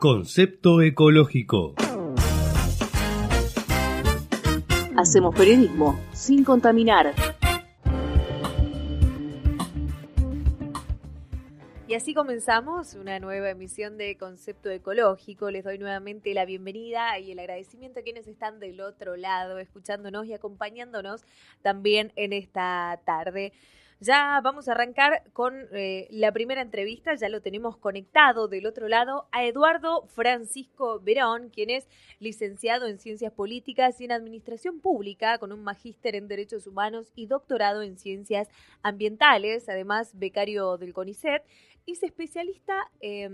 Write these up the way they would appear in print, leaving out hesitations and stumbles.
Concepto ecológico. Hacemos periodismo sin contaminar. Y así comenzamos una nueva emisión de Concepto Ecológico. Les doy nuevamente la bienvenida y el agradecimiento a quienes están del otro lado, escuchándonos y acompañándonos también en esta tarde. Ya vamos a arrancar con la primera entrevista, ya lo tenemos conectado del otro lado a Eduardo Francisco Verón, quien es licenciado en Ciencias Políticas y en Administración Pública, con un magíster en Derechos Humanos y doctorado en Ciencias Ambientales, además becario del CONICET, y se especializa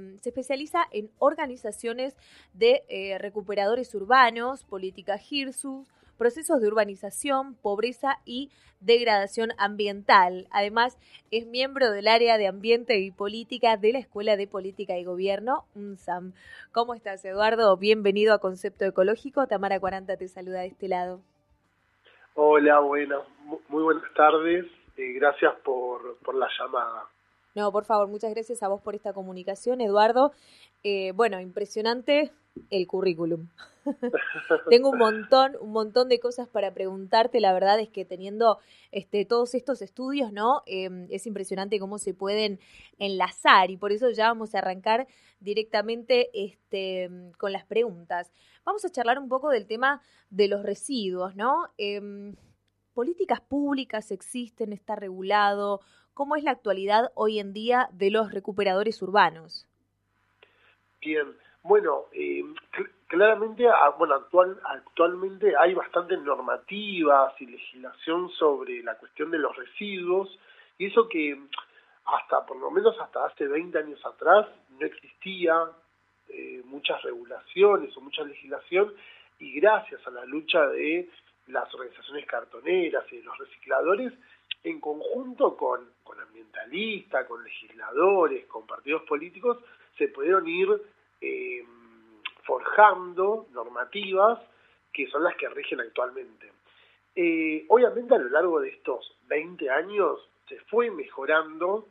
en organizaciones de recuperadores urbanos, política GIRSUS, procesos de urbanización, pobreza y degradación ambiental. Además, es miembro del área de Ambiente y Política de la Escuela de Política y Gobierno, UNSAM. ¿Cómo estás, Eduardo? Bienvenido a Concepto Ecológico. Tamara Cuaranta te saluda de este lado. Hola, bueno, muy buenas tardes. Gracias por la llamada. No, por favor, muchas gracias a vos por esta comunicación, Eduardo. Bueno, impresionante el currículum. Tengo un montón de cosas para preguntarte. La verdad es que teniendo todos estos estudios, ¿no? Es impresionante cómo se pueden enlazar y por eso ya vamos a arrancar directamente con las preguntas. Vamos a charlar un poco del tema de los residuos, ¿no? ¿Políticas públicas existen? ¿Está regulado? ¿Cómo es la actualidad hoy en día de los recuperadores urbanos? Bien, bueno, claramente, actualmente hay bastantes normativas y legislación sobre la cuestión de los residuos, y eso que por lo menos hasta hace 20 años atrás no existía muchas regulaciones o mucha legislación, y gracias a la lucha de las organizaciones cartoneras y de los recicladores, en conjunto con ambientalistas, con legisladores, con partidos políticos, se pudieron ir forjando normativas que son las que rigen actualmente. Obviamente a lo largo de estos 20 años se fueron mejorando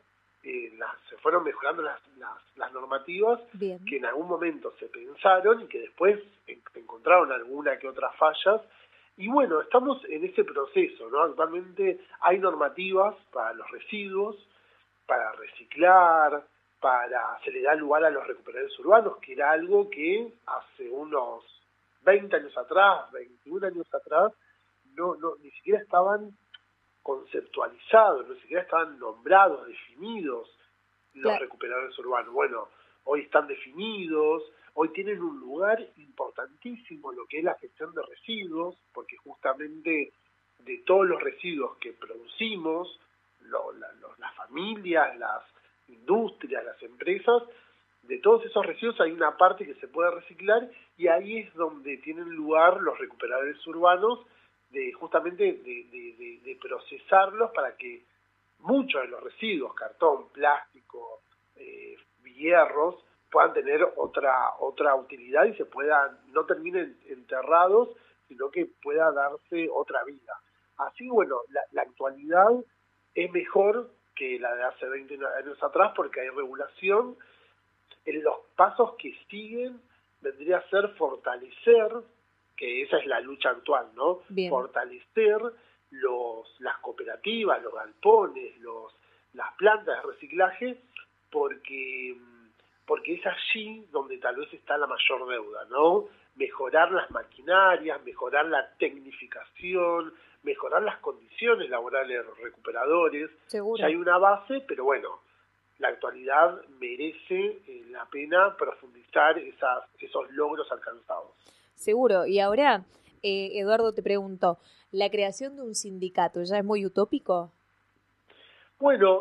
las normativas. Bien. Que en algún momento se pensaron y que después encontraron alguna que otras fallas. Y bueno, estamos en ese proceso, ¿no? Actualmente hay normativas para los residuos, para reciclar, se le da lugar a los recuperadores urbanos, que era algo que hace unos 20 años atrás, 21 años atrás, ni siquiera estaban conceptualizados, ni siquiera estaban nombrados, definidos los recuperadores urbanos. Bueno, hoy están definidos, hoy tienen un lugar importantísimo lo que es la gestión de residuos, porque justamente de todos los residuos que producimos, las familias, las industrias, las empresas, de todos esos residuos hay una parte que se puede reciclar, y ahí es donde tienen lugar los recuperadores urbanos, de procesarlos para que muchos de los residuos, cartón, plástico, hierros, puedan tener otra utilidad y no terminen enterrados, sino que pueda darse otra vida. Así, bueno, la actualidad es mejor que la de hace 20 años atrás porque hay regulación. En los pasos que siguen vendría a ser fortalecer, que esa es la lucha actual, ¿no? Bien. Fortalecer las cooperativas, los galpones, las plantas de reciclaje, porque es allí donde tal vez está la mayor deuda, ¿no? Mejorar las maquinarias, mejorar la tecnificación, mejorar las condiciones laborales de los recuperadores. Seguro. Ya hay una base, pero bueno, la actualidad merece la pena profundizar esos logros alcanzados. Seguro. Y ahora, Eduardo, te pregunto, ¿la creación de un sindicato ya es muy utópico? Bueno,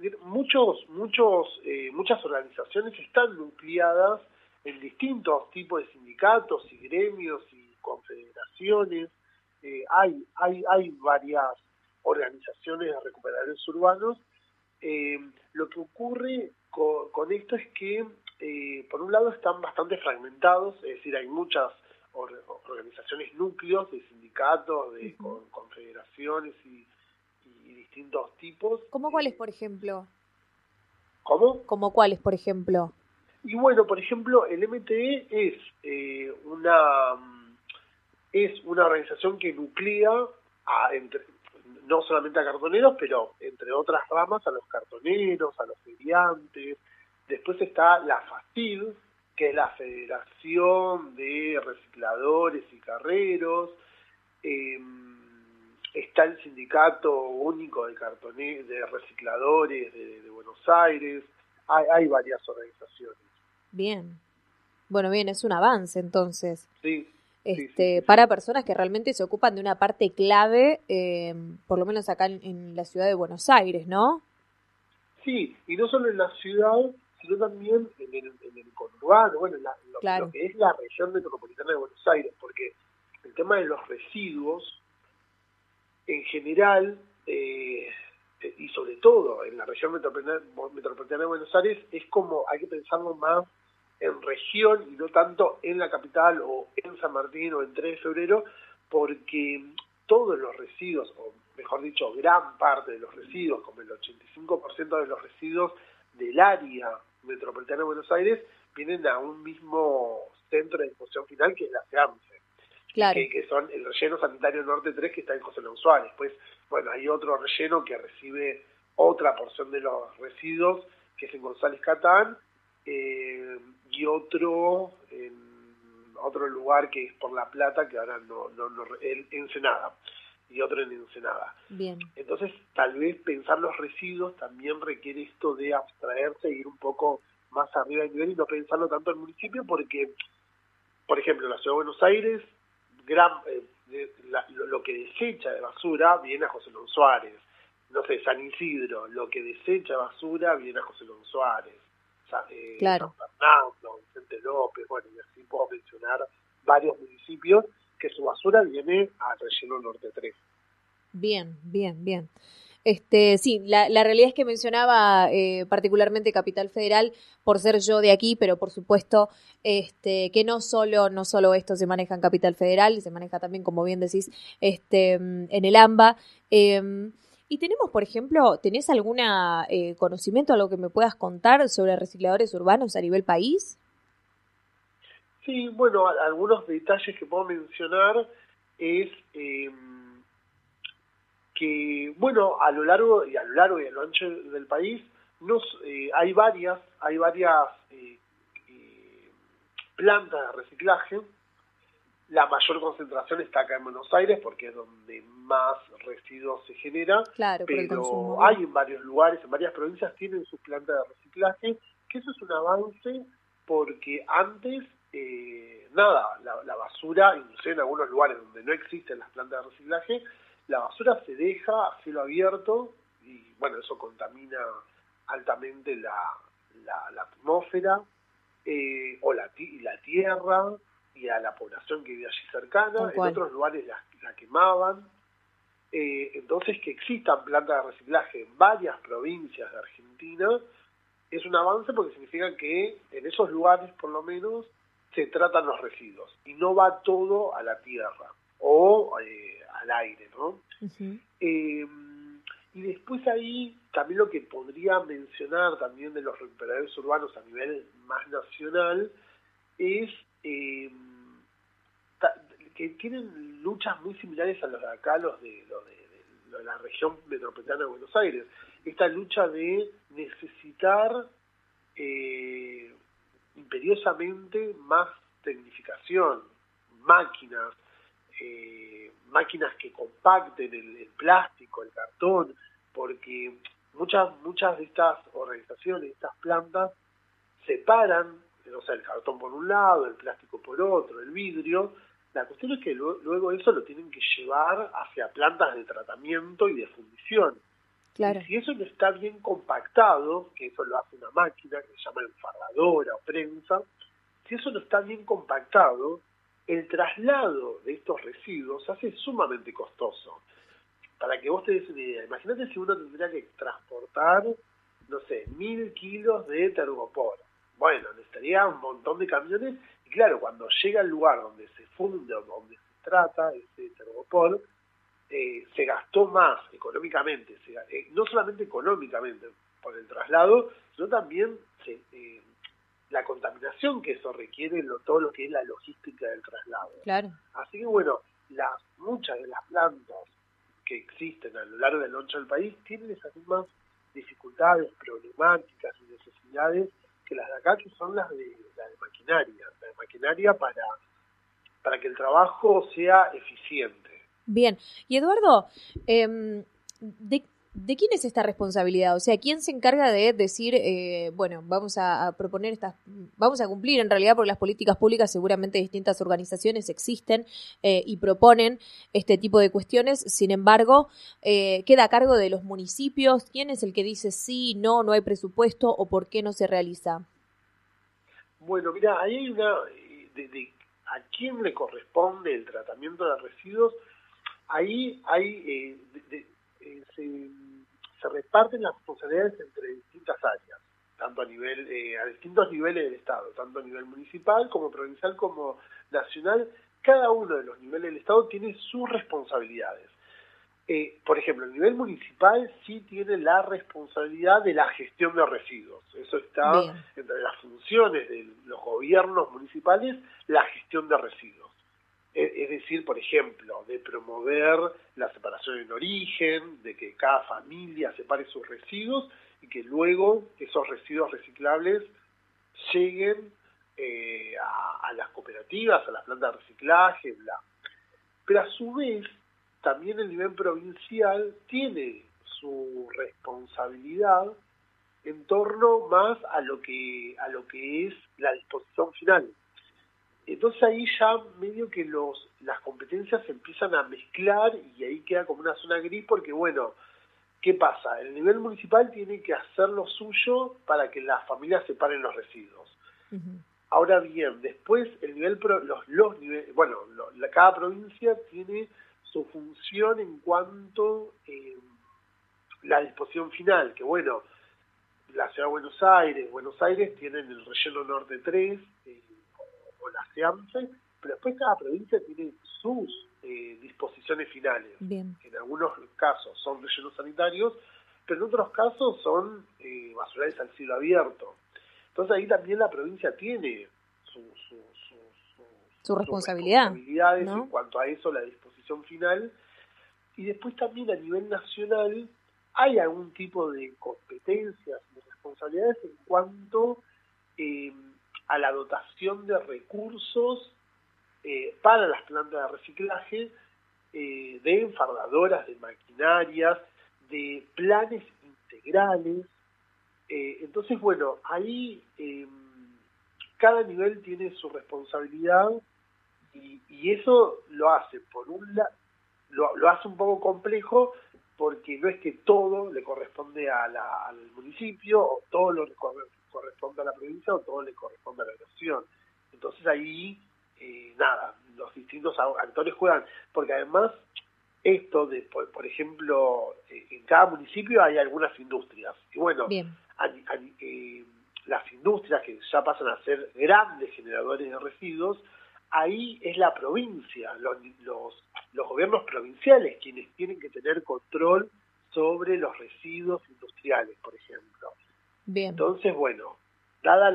muchas organizaciones están nucleadas en distintos tipos de sindicatos y gremios y confederaciones. Hay varias organizaciones de recuperadores urbanos. Lo que ocurre con esto es que, por un lado, están bastante fragmentados, es decir, hay muchas organizaciones núcleos de sindicatos, de confederaciones y distintos tipos. ¿Cómo cuáles, por ejemplo? ¿Cómo? ¿Cómo cuáles, por ejemplo? Y bueno, por ejemplo, el MTE es una organización que nuclea no solamente a cartoneros, pero entre otras ramas a los cartoneros, a los feriantes. Después está la FACID, que es la Federación de Recicladores y Carreros. Está el Sindicato Único de Recicladores de Buenos Aires. Hay varias organizaciones. Bien. Bueno, bien, es un avance entonces. Sí. Para personas que realmente se ocupan de una parte clave, por lo menos acá en la ciudad de Buenos Aires, ¿no? Sí, y no solo en la ciudad, sino también en el conurbano, bueno, claro. Lo que es la región metropolitana de Buenos Aires, porque el tema de los residuos, en general, y sobre todo en la región metropolitana de Buenos Aires, es como hay que pensarlo más en región y no tanto en la capital o en San Martín o en 3 de febrero, porque todos los residuos, o mejor dicho, gran parte de los residuos, como el 85% de los residuos del área metropolitana de Buenos Aires, vienen a un mismo centro de disposición final, que es la SEAMSE, claro. que son el relleno sanitario Norte 3, que está en José León Suárez. Pues, bueno, hay otro relleno que recibe otra porción de los residuos, que es en González Catán, y otro en otro lugar que es por La Plata, que ahora no Ensenada, y otro en Ensenada. Bien. Entonces, tal vez pensar los residuos también requiere esto de abstraerse e ir un poco más arriba del nivel y no pensarlo tanto en el municipio, porque, por ejemplo, en la Ciudad de Buenos Aires, lo que desecha de basura viene a José León Suárez. No sé, San Isidro, lo que desecha de basura viene a José León Suárez. Claro. San Fernando, Vicente López, bueno, y así puedo mencionar varios municipios que su basura viene al relleno Norte 3. Bien. Sí, la realidad es que mencionaba particularmente Capital Federal por ser yo de aquí, pero por supuesto que no solo esto se maneja en Capital Federal, se maneja también, como bien decís, en el AMBA. Y tenemos, por ejemplo, ¿tenés algún conocimiento, algo que me puedas contar sobre recicladores urbanos a nivel país? Sí, bueno, algunos detalles que puedo mencionar es que, bueno, a lo largo y a lo ancho del país hay varias plantas de reciclaje. La mayor concentración está acá en Buenos Aires porque es donde más residuos se genera, claro, pero hay en varios lugares, en varias provincias tienen sus plantas de reciclaje, que eso es un avance porque antes, la basura, inclusive en algunos lugares donde no existen las plantas de reciclaje, la basura se deja a cielo abierto y, bueno, eso contamina altamente la atmósfera o la tierra, y a la población que vive allí cercana. En otros lugares la quemaban. Entonces, que existan plantas de reciclaje en varias provincias de Argentina es un avance porque significa que en esos lugares, por lo menos, se tratan los residuos y no va todo a la tierra o al aire, ¿no? Uh-huh. Y después ahí también lo que podría mencionar también de los recuperadores urbanos a nivel más nacional es que tienen luchas muy similares a los de acá, los de la región metropolitana de Buenos Aires. Esta lucha de necesitar imperiosamente más tecnificación, máquinas que compacten el plástico, el cartón, porque muchas de estas organizaciones, estas plantas, separan, o sea, el cartón por un lado, el plástico por otro, el vidrio. La cuestión es que luego eso lo tienen que llevar hacia plantas de tratamiento y de fundición. Claro. Y si eso no está bien compactado, que eso lo hace una máquina que se llama enfarradora o prensa, si eso no está bien compactado, el traslado de estos residuos se hace sumamente costoso. Para que vos te des una idea, imagínate si uno tendría que transportar, no sé, 1.000 kilos de tergopor. Bueno, necesitaría un montón de camiones, y claro, cuando llega al lugar donde se funde o donde se trata ese tergopor, se gastó más económicamente, no solamente económicamente por el traslado, sino también la contaminación que eso requiere, todo lo que es la logística del traslado. Claro. Así que bueno, muchas de las plantas que existen a lo largo del ancho del país tienen esas mismas dificultades, problemáticas y necesidades que las de acá, que son las de maquinaria para que el trabajo sea eficiente. Bien, y Eduardo, ¿de quién es esta responsabilidad? O sea, ¿quién se encarga de decir, bueno, vamos a proponer vamos a cumplir en realidad, porque las políticas públicas seguramente distintas organizaciones existen y proponen este tipo de cuestiones, sin embargo, queda a cargo de los municipios? ¿Quién es el que dice sí, no hay presupuesto o por qué no se realiza? Bueno, mira, ahí hay a quién le corresponde el tratamiento de residuos. Ahí se reparten las responsabilidades entre distintas áreas, tanto a distintos niveles del Estado, tanto a nivel municipal como provincial como nacional. Cada uno de los niveles del Estado tiene sus responsabilidades. Por ejemplo, el nivel municipal sí tiene la responsabilidad de la gestión de residuos. Eso está Bien. Entre las funciones de los gobiernos municipales, la gestión de residuos. Es decir, por ejemplo, de promover la separación en origen, de que cada familia separe sus residuos y que luego esos residuos reciclables lleguen a las cooperativas, a las plantas de reciclaje, bla. Pero a su vez, también el nivel provincial tiene su responsabilidad en torno más a lo que es la disposición final. Entonces ahí ya medio que las competencias se empiezan a mezclar y ahí queda como una zona gris porque, bueno, ¿qué pasa? El nivel municipal tiene que hacer lo suyo para que las familias separen los residuos. Uh-huh. Ahora bien, después el nivel cada provincia tiene su función en cuanto la disposición final, que bueno, la ciudad de Buenos Aires tienen el relleno norte 3, o la SEAMSE, pero después cada provincia tiene sus disposiciones finales. Bien. En algunos casos son rellenos sanitarios, pero en otros casos son basurales al cielo abierto. Entonces ahí también la provincia tiene su responsabilidad, responsabilidades, ¿no? En cuanto a eso, la disposición final. Y después también a nivel nacional hay algún tipo de competencias y responsabilidades en cuanto a la dotación de recursos para las plantas de reciclaje, de enfardadoras, de maquinarias, de planes integrales. Entonces, bueno, ahí cada nivel tiene su responsabilidad y eso lo hace, por un lado, lo hace un poco complejo porque no es que todo le corresponde al municipio o todo le corresponde a la provincia o todo le corresponde a la nación. Entonces ahí, los distintos actores juegan, porque además esto por ejemplo, en cada municipio hay algunas industrias. Y bueno, las industrias que ya pasan a ser grandes generadores de residuos, ahí es la provincia, los gobiernos provinciales quienes tienen que tener control sobre los residuos industriales, por ejemplo. Bien. Entonces, bueno, dadas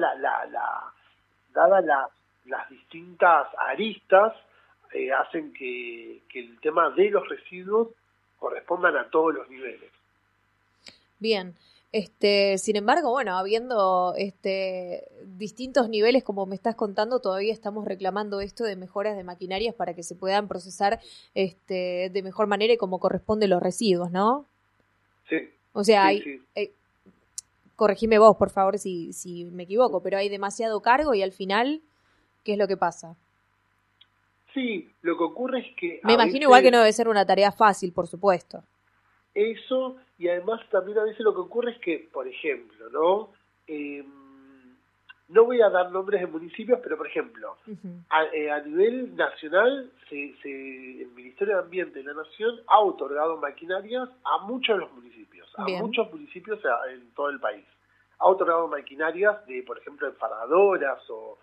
las distintas aristas, hacen que el tema de los residuos correspondan a todos los niveles. Bien. Sin embargo, bueno, habiendo distintos niveles, como me estás contando, todavía estamos reclamando esto de mejoras de maquinarias para que se puedan procesar de mejor manera y como corresponde los residuos, ¿no? Sí. O sea, sí. Corregime vos, por favor, si me equivoco, pero hay demasiado cargo y al final, ¿qué es lo que pasa? Sí, lo que ocurre es que... Me imagino igual que no debe ser una tarea fácil, por supuesto. Eso, y además también a veces lo que ocurre es que, por ejemplo, ¿no? No voy a dar nombres de municipios, pero por ejemplo, uh-huh. a nivel nacional, el Ministerio de Ambiente de la Nación ha otorgado maquinarias a muchos de los municipios, Bien. a muchos municipios en todo el país. Ha otorgado maquinarias de, por ejemplo, enfardadoras o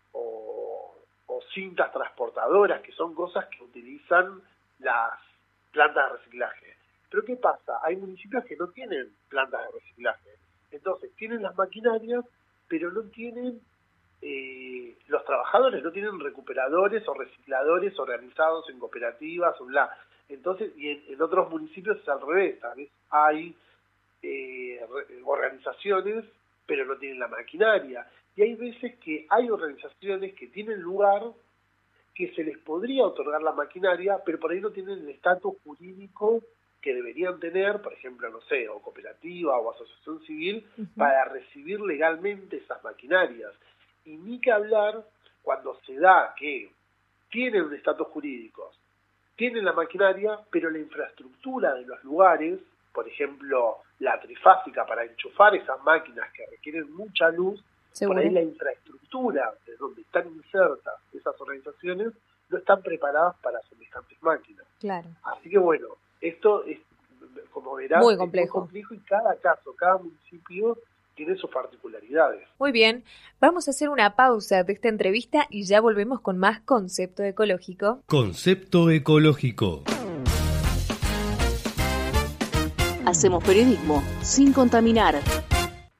cintas transportadoras, que son cosas que utilizan las plantas de reciclaje. Pero ¿qué pasa? Hay municipios que no tienen plantas de reciclaje. Entonces, tienen las maquinarias, pero no tienen los trabajadores no tienen recuperadores o recicladores organizados en cooperativas o bla. Entonces, y en otros municipios es al revés, ¿sabes? Hay organizaciones, pero no tienen la maquinaria. Y hay veces que hay organizaciones que tienen lugar, que se les podría otorgar la maquinaria, pero por ahí no tienen el estatus jurídico que deberían tener, por ejemplo, no sé, o cooperativa o asociación civil, para recibir legalmente esas maquinarias. Y ni que hablar cuando se da que tienen un estatus jurídico, tienen la maquinaria, pero la infraestructura de los lugares, por ejemplo, la trifásica para enchufar esas máquinas que requieren mucha luz, ¿seguro? Por ahí la infraestructura de donde están insertas esas organizaciones no están preparadas para semejantes máquinas. Claro. Así que bueno, esto es, como verás, muy complejo. Es muy complejo y cada caso, cada municipio tiene sus particularidades. Muy bien, vamos a hacer una pausa de esta entrevista y ya volvemos con más Concepto Ecológico. Concepto Ecológico. Hacemos periodismo sin contaminar.